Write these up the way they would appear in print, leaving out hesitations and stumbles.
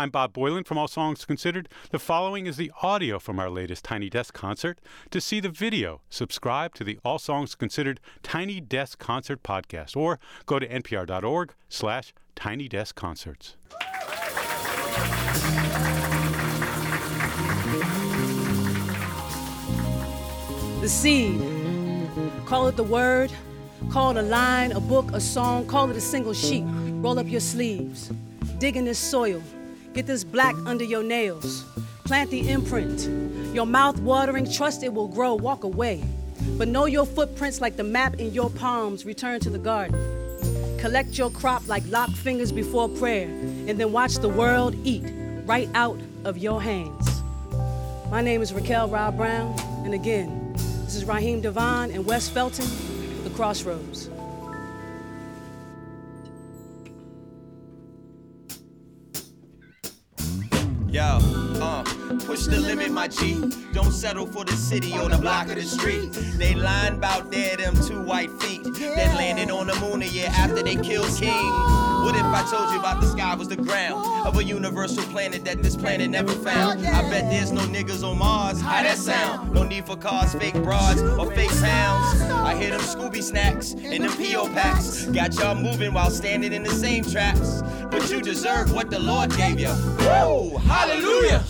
I'm Bob Boylan from All Songs Considered. The following is the audio from our latest Tiny Desk concert. To see the video, subscribe to the All Songs Considered Tiny Desk Concert podcast or go to npr.org/tinydeskconcerts. The seed. Call it the word. Call it a line, a book, a song. Call it a single sheet. Roll up your sleeves. Dig in this soil. Get this black under your nails. Plant the imprint. Your mouth watering, trust it will grow. Walk away. But know your footprints like the map in your palms. Return to the garden. Collect your crop like locked fingers before prayer. And then watch the world eat right out of your hands. My name is Raquel Rob Brown. And again, this is Raheem Devon and Wes Felton, The Crossroads. Yo, push the limit, my G. Don't settle for the city or the block of the street. They lying about there, them 2 white feet that landed on the moon a year after they killed King. What if I told you about the sky was the ground of a universal planet that this planet never found? I bet there's no niggas on Mars. How that sound? No need for cars, fake broads, or fake sounds. I hear them Scooby snacks and them P.O. packs. Got y'all moving while standing in the same traps. But you deserve what the Lord gave you. Woo! Hallelujah!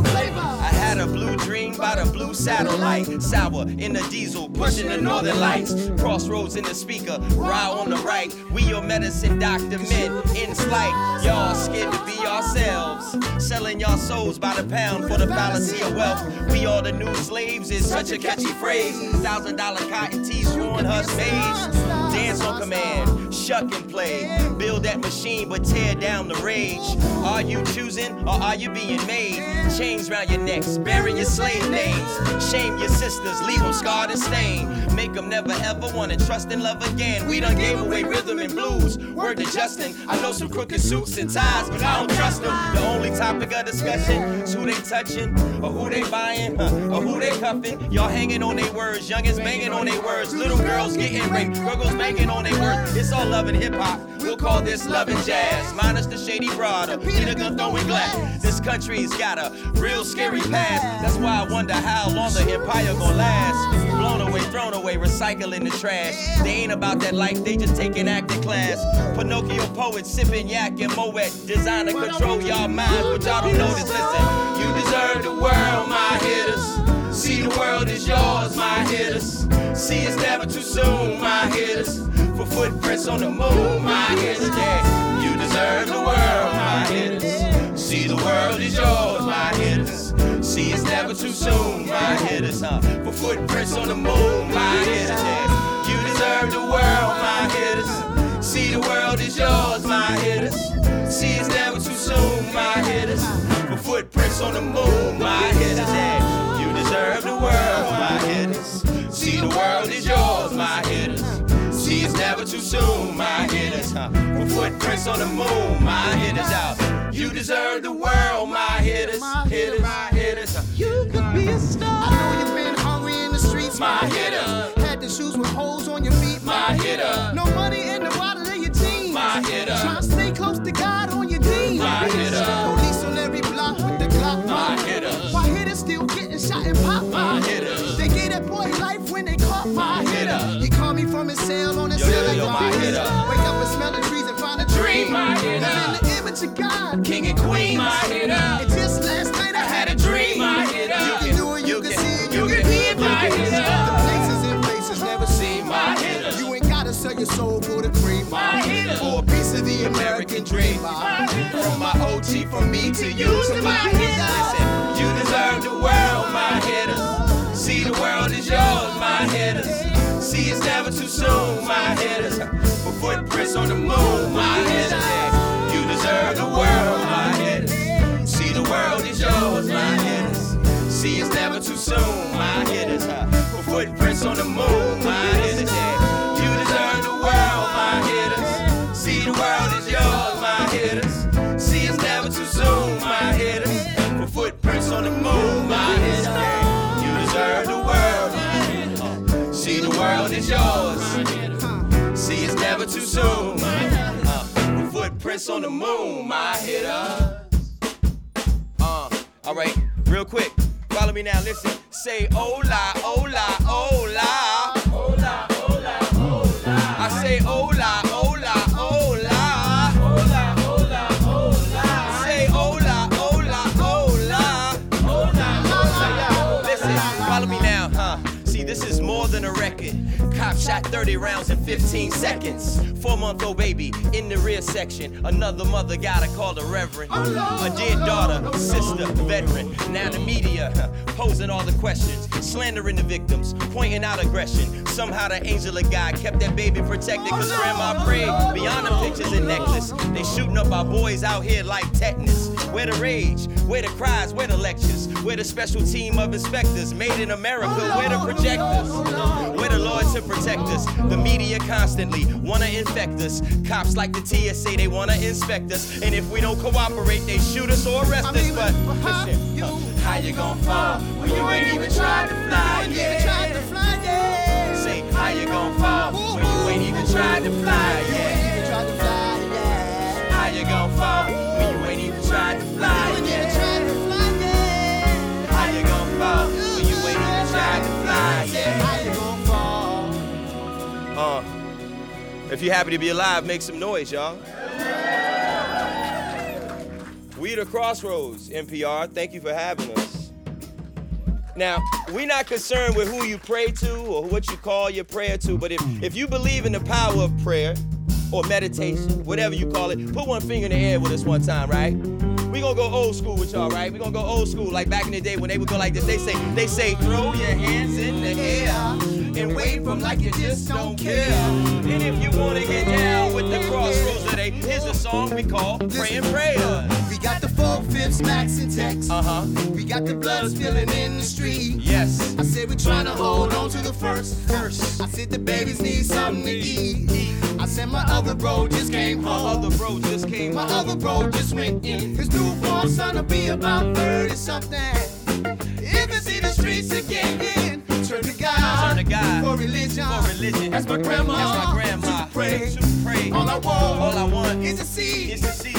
I had a blue dream about a blue satellite. Sour in the diesel, pushing the northern lights. Crossroads in the speaker, ride on the right. We your medicine doctor men in flight. Y'all scared to be ourselves. Selling y'all souls by the pound for the fallacy of wealth. We all the new slaves is such a catchy phrase. $1,000 cotton tees, ruin husk maize. Dance on command, shuck and play. Build that machine but tear down the rage. Are you choosing or are you being made? Chains round your necks, bearing your slave names. Shame your sisters, leave them scarred and stained. Make them never ever wanna trust and love again. We done gave away rhythm and blues. Word to Justin, I know some crooked suits and ties, but I don't trust them. The only topic of discussion is who they touching, or who they buying, or who they cuffing. Y'all hanging on their words, youngins banging on their words. Little girls getting raped, girls banging on their words. It's all love and hip hop. We'll call this love and jazz. Minus the shady broad, or Peter gun throwing glass. This country's got a real scary past. That's why I wonder how long the empire gon' last. Blown away, thrown away, recycling the trash. They ain't about that life, they just taking acting class. Pinocchio poets sipping yak and Moet. Designer control y'all minds, but y'all don't notice. Listen, you deserve the world, my hitters. See the world is yours, my hitters. See it's never too soon, my hitters. For footprints on the moon, my hitters. Yeah, you deserve the world, my hitters. See the world is yours, my hitters. See it's never too soon, my hitters. For footprints on the moon, my hitters. Yeah, you deserve the world, my hitters. See the world is yours, my hitters. See it's never too soon, my hitters. For footprints on the moon, my hitters. Yeah, you deserve the world, my hitters. See the world is yours, my hitters. See it's never too soon, my hitters. For footprints on the moon, my hitters out. You deserve the world, my hitters. Hitters, my hitters. You could be a star. I know you've been hungry in the streets, my hitter. Had the shoes with holes on your feet, my hitter. No money in the wallet of your jeans, my hitter. Trying to stay close to God on your knees, my hitter. Police on every block with the Glock, my hitter. Why hitters still getting shot and pop, my hitter. They gave that boy life when they caught my hitter. He called me from his cell on the ceiling, my hitter. Wake up and smell the trees and find a dream, my hitter. Live in the image of God, King and Queen, my hitter. And just last night I had a dream, my hitter. You can do it, you can see it, you can be it, my hitter. The places and places never seen, my hitter. You ain't gotta sell your soul for the cream, my hitter. For a piece of the American dream, from my OG, from me to you, to my hitter. Listen, you deserve the world, my hitters. See the world is yours, my hitters. See it's never too soon, my hitters. For footprints on the moon, my hitters. Yeah. You deserve the world, my hitters. See the world is yours, my hitters. See it's never too soon, my hitters. For footprints on the moon, my hitters. Yeah. You deserve the world, my hitters. See the world is yours, my hitters. See it's never too soon, my hitters. For footprints on the moon, my hitters. Yeah. You deserve the world, my hitters. See the world is yours. See it's never too soon. Footprints on the moon, my hitter. All right, real quick. Follow me now, listen. Say hola, hola, hola. Hola, hola, hola. I say hola, hola, hola. Hola, hola, hola. Say hola, hola, hola. Hola, hola. Listen, follow me now, huh? See, this is more than a record. Cop shot 30 rounds in 15 seconds. 4-month-old baby in the rear section. Another mother gotta call the reverend. A dear daughter, sister, veteran. Now the media posing all the questions, slandering the victims, pointing out aggression. Somehow the angel of God kept that baby protected, cause grandma prayed beyond the pictures and necklace. They shooting up our boys out here like tetanus. Where the rage, where the cries, where the lectures, where the special team of inspectors made in America, where the projectors, where the Lord to protect us. The media constantly wanna infect us. Cops like the TSA, they wanna inspect us. And if we don't cooperate, they shoot us or arrest us. But listen, how you gon' fall when you ain't even tried to fly yet? Say, how you gon' fall when you ain't even tried to fly yet? How you gon' fall when you ain't even tried to fly yet? How you gon' fall when you ain't even tried to fly yet? If you're happy to be alive, make some noise, y'all. We the Crossroads, NPR. Thank you for having us. Now, we're not concerned with who you pray to or what you call your prayer to, but if you believe in the power of prayer or meditation, whatever you call it, put one finger in the air with us one time, right? We gonna go old school with y'all, right? We gonna go old school, like back in the day when they would go like this. They say, throw your hands in the air and wave them like you just don't care. And if you wanna get down with the Crossroads today, here's a song we call Praying Prayers. We got the 4/5 max and text. We got the blood spilling in the street. Yes. I said we're trying to hold on to the first. I said the babies need something to eat. I said my other bro just came home. My other bro just went in. His newborn son will be about 30 something. If it's in the streets again, turn to God for religion. That's my grandma. To pray. All I want is to see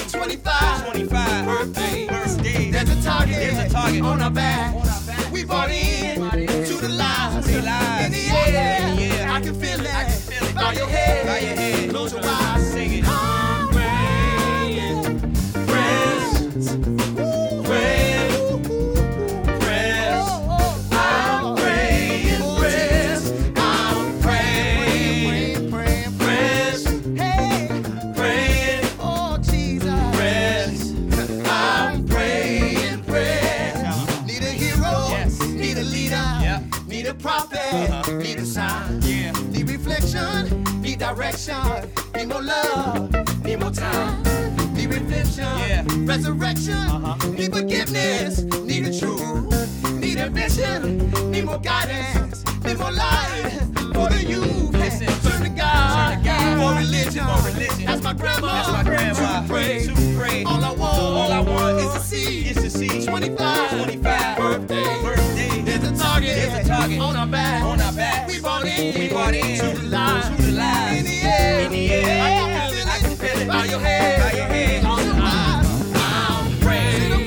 25 birthday. There's a target on our back. We bought in to the lies. In the air, I can feel it. Bow your head, close your eyes, sing it. I'm praying, prayers, prayers, prayers. I'm praying, prayers. I'm praying, prayers. Hey, praying, oh Jesus, prayers. I'm praying, prayers. Need a hero, need a leader, need a prophet, need a sign. Need reflection, need direction, need more love, need more time, need redemption, resurrection, need forgiveness, need the truth, need ambition, need more guidance, need more light for the youth. Turn to God for religion. That's my grandma. To pray. All I want is to see 25 birthday. There's a target on our back. We bought in to the lies. In the air, I can feel it. Bow your head, close your eyes. I'm praying,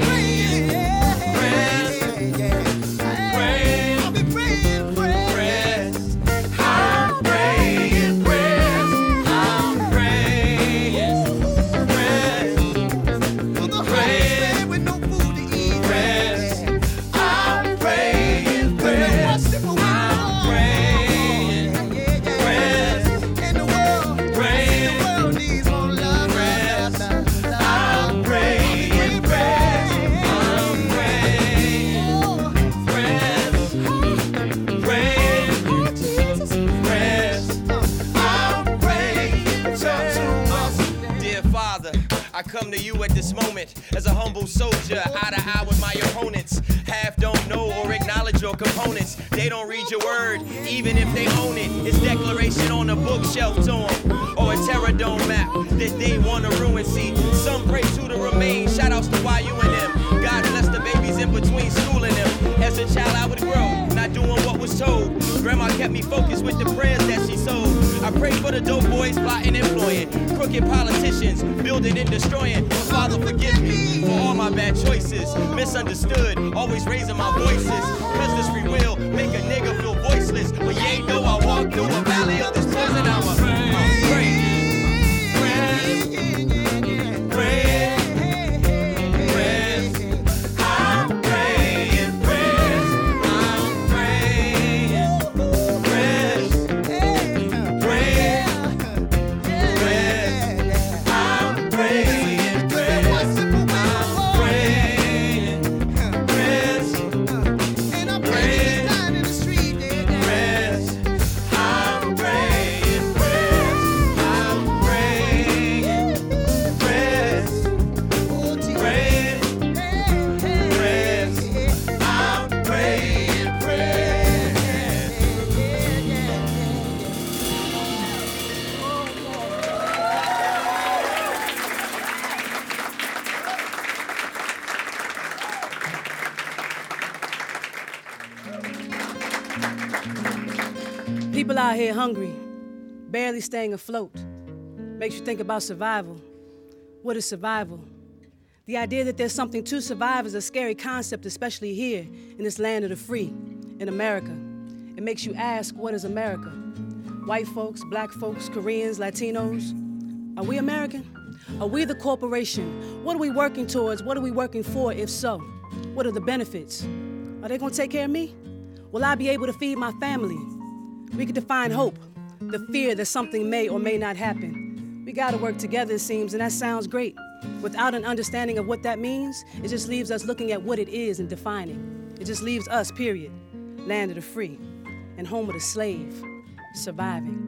I'll be praying, prayers. I'm praying, prayers. I'm praying, prayers. For the hungry with no food to eat, prayers. I'm praying, prayers. I'm praying, prayers. In the world needs more love. I'm praying, prayers. I'm praying, prayers. Praying, prayers. I'm praying. Talk to us. Dear Father, I come to you at this moment as a humble soldier, eye to eye with my opponents. Half don't know or acknowledge your components. They don't read your word, even if they own it. It's declaration on a bookshelf to them, or a terror dome map that they wanna ruin. See, some pray to the remains. Shout outs to YU and them. God bless the babies in between schooling them. As a child, I would grow, not doing what was told. Grandma kept me focused with the prayers that she sowed. I pray for the dope boys plotting and ploying, crooked politicians building and destroying. But Father, forgive me for all my bad choices. Misunderstood, always raising my voices. Cause this free will make a nigga feel voiceless. But you ain't know I walk through a valley of this poison. I'ma pray. People out here hungry, barely staying afloat. Makes you think about survival. What is survival? The idea that there's something to survive is a scary concept, especially here in this land of the free, in America. It makes you ask, what is America? White folks, black folks, Koreans, Latinos. Are we American? Are we the corporation? What are we working towards? What are we working for, if so? What are the benefits? Are they gonna take care of me? Will I be able to feed my family? We could define hope, the fear that something may or may not happen. We gotta work together, it seems, and that sounds great. Without an understanding of what that means, it just leaves us looking at what it is and defining. It just leaves us, period, land of the free and home of the slave, surviving.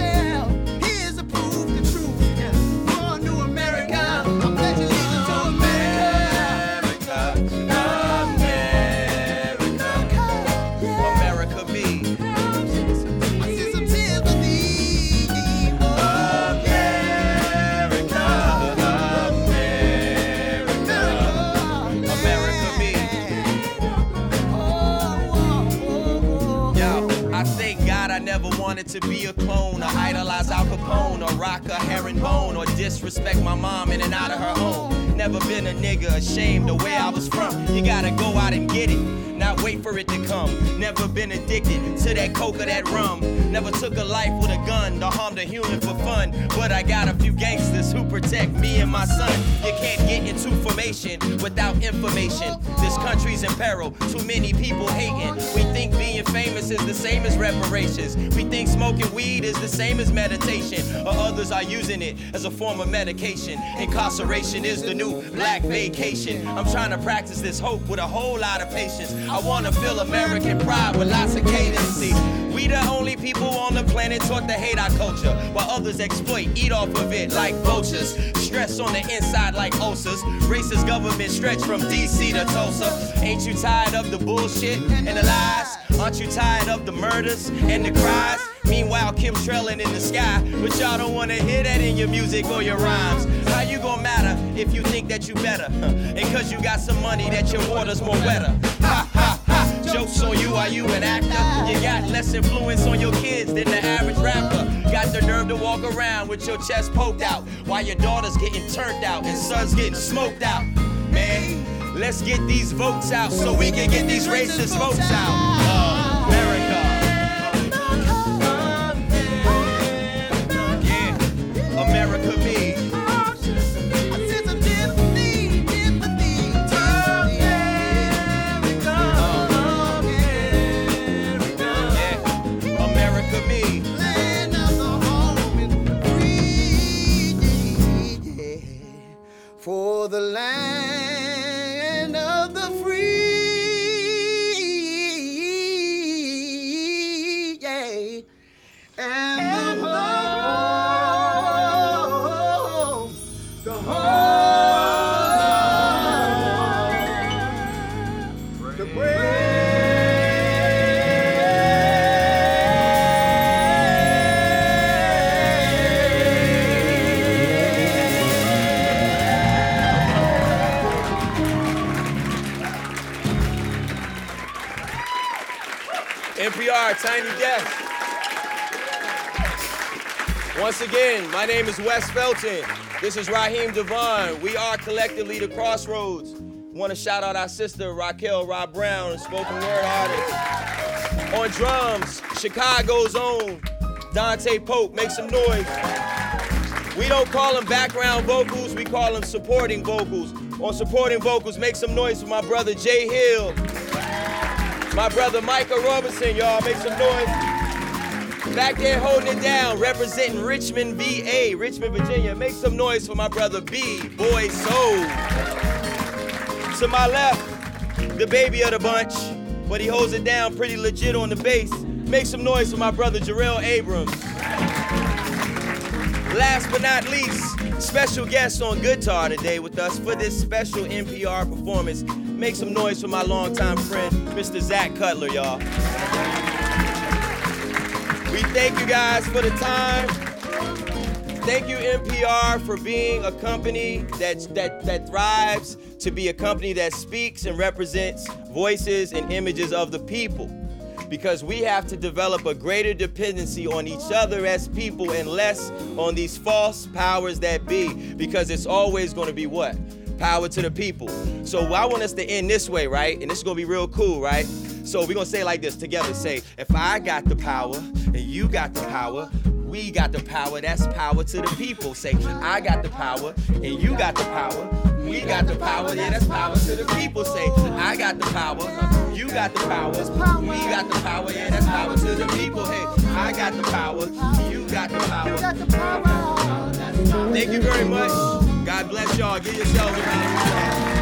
America, I'm glad you leave it to America. never wanted to be a clone or idolize Al Capone or rock a herringbone or disrespect my mom in and out of her home. Never been a nigga ashamed of where I was from. You gotta go out and get it, not wait for it to come. Never been addicted to that coke or that rum. Never took a life with a gun to harm the human for fun. But I got a few gangsters who protect me and my son. You can't get into formation without information. This country's in peril, too many people hating. We think being famous is the same as reparations. We think smoking weed is the same as meditation. Or others are using it as a form of medication. Incarceration is the new black vacation. I'm trying to practice this hope with a whole lot of patience. I wanna feel American pride with lots of cadency. We the only people on the planet taught to hate our culture, while others exploit, eat off of it like vultures. Stress on the inside like ulcers. Racist government stretch from DC to Tulsa. Ain't you tired of the bullshit and the lies? Aren't you tired of the murders and the cries? Meanwhile, Kim trailing in the sky, but y'all don't wanna hear that in your music or your rhymes. How you gonna matter if you think that you better? And cause you got some money that your water's more wetter. Ha ha ha, jokes on you, are you an actor? You got less influence on your kids than the average rapper. Got the nerve to walk around with your chest poked out, while your daughter's getting turned out and son's getting smoked out. Man, let's get these votes out so we can get these racist votes out. America. America me. America me. Land of the home and free. For the land of the free. Yeah. And the home. The home. The great. NPR, Tiny Desk. Once again, my name is Wes Felton. This is Raheem Devon. We are collectively the Crossroads. Want to shout out our sister, Raquel Rob Brown, a spoken word artist. On drums, Chicago's own Dante Pope. Make some noise. We don't call them background vocals, we call them supporting vocals. On supporting vocals, make some noise for my brother Jay Hill. My brother Micah Robinson, y'all, make some noise. Back there holding it down, representing Richmond, VA, Richmond, Virginia. Make some noise for my brother B, Boy Soul. To my left, the baby of the bunch, but he holds it down pretty legit on the bass. Make some noise for my brother Jarrell Abrams. Last but not least, special guest on guitar today with us for this special NPR performance. Make some noise for my longtime friend, Mr. Zach Cutler, y'all. We thank you guys for the time. Thank you, NPR, for being a company that thrives to be a company that speaks and represents voices and images of the people. Because we have to develop a greater dependency on each other as people and less on these false powers that be. Because it's always going to be what? Power to the people. So I want us to end this way, right? And this is going to be real cool, right? So we're going to say it like this together. Say, if I got the power and you got the power, we got the power. That's power to the people. Say, I got the power and you got the power. We got the power. Yeah, that's power to the people. Say, I got the power. You got the power. We got the power. Yeah, that's power to the people. Hey, I got the power. You got the power. Thank you very much. God bless y'all. Give yourselves a round of applause.